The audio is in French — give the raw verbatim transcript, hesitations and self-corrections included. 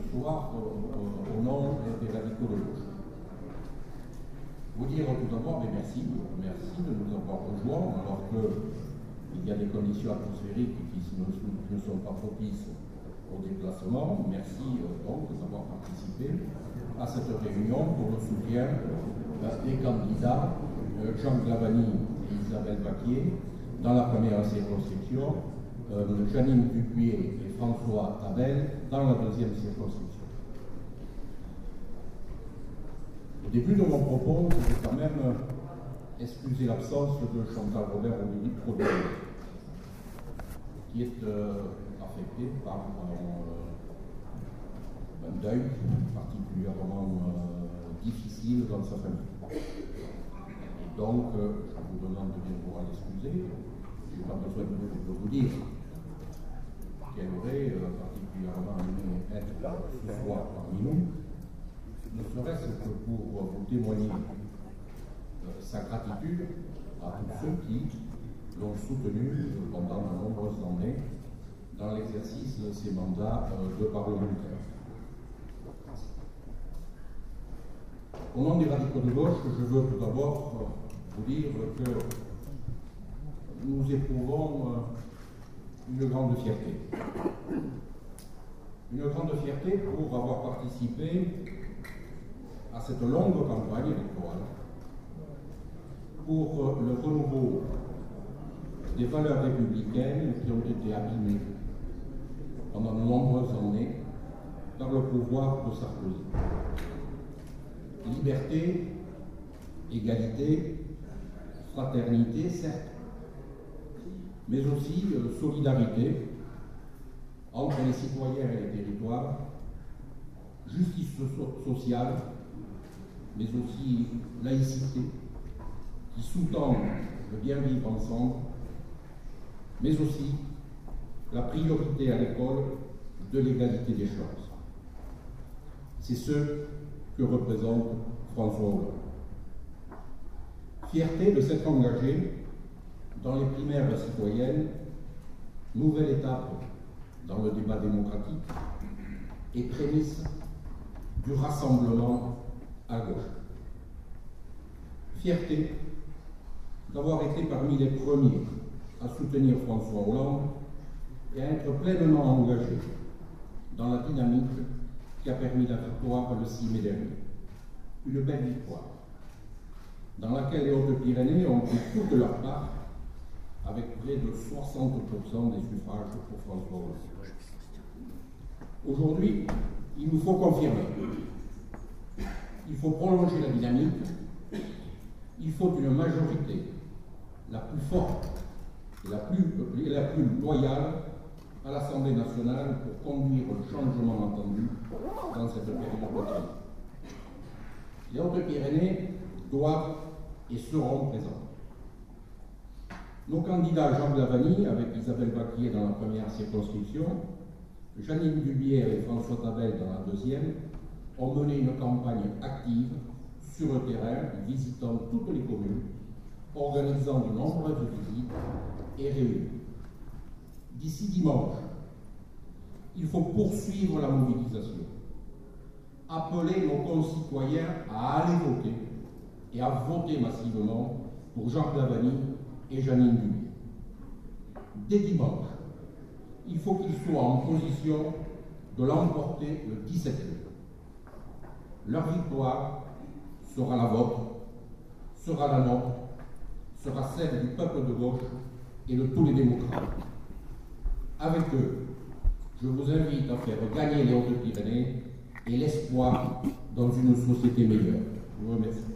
soir euh, au nom des radicaux de gauche. Vous dire tout d'abord merci, merci de nous avoir rejoints alors qu'il y a des conditions atmosphériques qui ne, ne sont pas propices au déplacement. Merci euh, donc d'avoir participé à cette réunion pour le soutien euh, des candidats euh, Jean Glavany et Isabelle Bacquier dans la première circonscription, euh, Jeannine Dupuy et François Tabel dans la deuxième circonscription. Au début de mon propos, je vais quand même excuser l'absence de Chantal Robert au micro, qui est euh, affectée par euh, un deuil particulièrement euh, difficile dans sa famille. Et donc, euh, je vous demande de bien vouloir l'excuser. Je n'ai pas besoin de, de vous dire qu'elle aurait euh, particulièrement aimé être ce soir parmi nous, ne serait-ce que pour vous témoigner euh, sa gratitude à tous ceux qui l'ont soutenu pendant de nombreuses années dans l'exercice de ses mandats euh, de parlementaire. Au nom des radicaux de gauche, je veux tout d'abord euh, vous dire que nous éprouvons euh, une grande fierté. Une grande fierté pour avoir participé à cette longue campagne électorale, pour euh, le renouveau des valeurs républicaines qui ont été abîmées pendant de nombreuses années par le pouvoir de Sarkozy. Liberté, égalité, fraternité, certes, mais aussi euh, solidarité entre les citoyens et les territoires, justice so- sociale, mais aussi laïcité, qui sous-tend le bien vivre ensemble, mais aussi la priorité à l'école de l'égalité des chances. C'est ce que représente François Hollande. Fierté de s'être engagé dans les primaires citoyennes, nouvelle étape dans le débat démocratique et prémisse du rassemblement à gauche. Fierté d'avoir été parmi les premiers à soutenir François Hollande et à être pleinement engagé dans la dynamique qui a permis la victoire le six mai dernier. Une belle victoire, dans laquelle les Hautes-Pyrénées ont pris toute leur part, avec près de soixante pour cent des suffrages pour François Hollande. Aujourd'hui, il nous faut confirmer. Il faut prolonger la dynamique. Il faut une majorité la plus forte et la plus, et la plus loyale à l'Assemblée nationale pour conduire le changement attendu dans cette période de crise. Les Hautes-Pyrénées doivent et seront présents. Nos candidats Jean Glavany, avec Isabelle Bacquier dans la première circonscription, Jeannine Dupuy et François Tabel dans la deuxième, ont mené une campagne active sur le terrain, visitant toutes les communes, organisant de nombreuses visites et réunions. D'ici dimanche, il faut poursuivre la mobilisation, appeler nos concitoyens à aller voter et à voter massivement pour Jean Glavany et Jeannine Dupuy. Dès dimanche, il faut qu'ils soient en position de l'emporter le dix-sept mai. Leur victoire sera la vôtre, sera la nôtre, sera celle du peuple de gauche et de tous les démocrates. Avec eux, je vous invite à faire gagner les Hautes-Pyrénées et l'espoir dans une société meilleure. Je vous remercie.